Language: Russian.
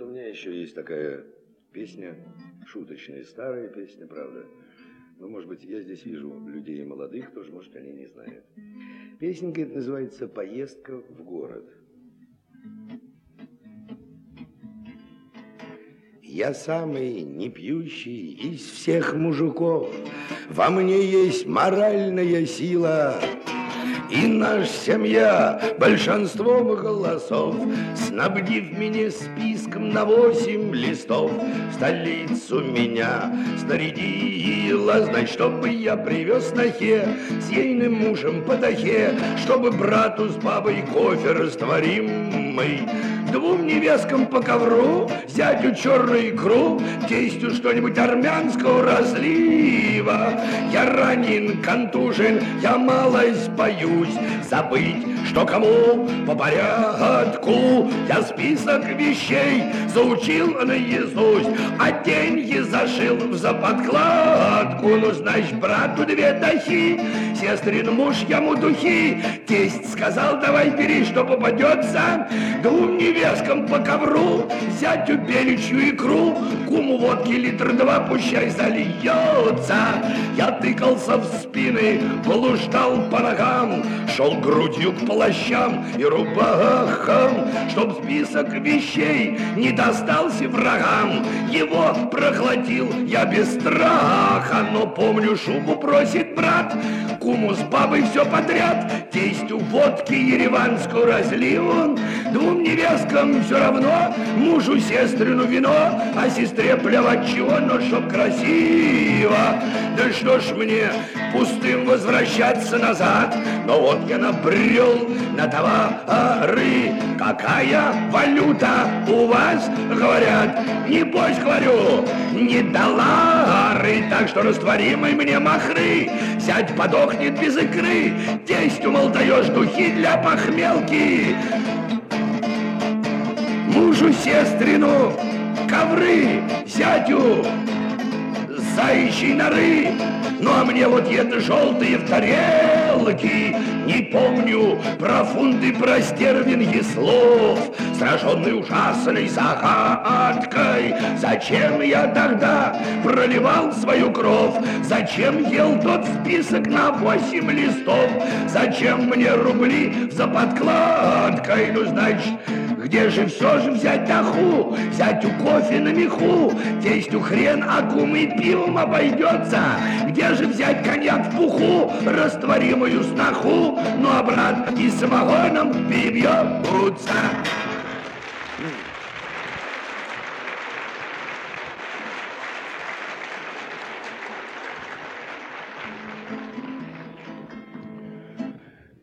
меня еще есть такая песня, шуточная, старая песня, правда. Но, может быть, я здесь вижу людей молодых, тоже, может, они не знают. Песенка эта называется «Поездка в город». Я самый непьющий из всех мужиков, во мне есть моральная сила, и наша семья большинством голосов, снабдив меня списком на 8 листов, в столицу меня снарядила, значит, чтобы я привез нахе с ейным мужем по дахе, чтобы брату с бабой кофе растворимый, 2 невесткам по ковру, зятю черную икру, тестю что-нибудь армянского разлива. Я ранен, контужен, я малость боюсь забыть, что кому по порядку. Я список вещей заучил наизусть, а деньги зашил в заподкладку. Ну, значит, брату 2 дахи, сестрин муж ему духи. Тесть сказал, давай бери, что попадется, 2 невесткам по ковру, зятю беличью икру, куму водки 2 литра, пущай зальется. Я тыкался в спины, блуждал по ногам, шел грудью к плащам и рубахам, чтоб список вещей не достался врагам. Его проглотил я без страха, но помню, шубу просит брат, куму с бабой все подряд, тестю водки ереванскую разлил он, 2 невесткам все равно, мужу сестрину вино, а сестре плевать чего, но чтоб красиво. Да что ж мне пустым возвращаться назад, но вот я набрел на товары. Какая валюта у вас, говорят? Небось, говорю, не доллары, так что растворимой мне махры. Зять подохнет без икры, тестю, мол, даешь духи для похмелки, мужу сестрину ковры, зятю заячьей норы. Ну а мне вот это желтые в тарелки, не помню про фунты, про стервинги слов, сраженный ужасной загадкой. Зачем я тогда проливал свою кровь? Зачем ел тот список на 8 листов? Зачем мне рубли за подкладкой? Ну, значит, где же все же взять даху? Взять у кофе на меху, тестю хрен, а кумы пивом обойдется. Где же взять коньяк в пуху, растворимую сноху? Ну, а брат и самогоном перебьется.